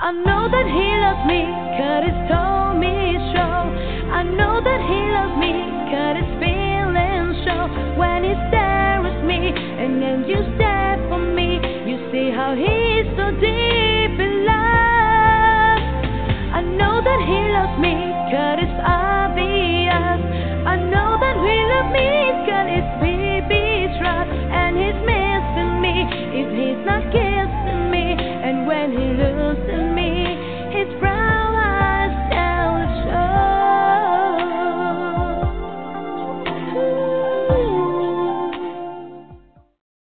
I know that he loves me, 'cause he told me so. I know that he loves me, 'cause his feelings show when he's there with me, and then you stay.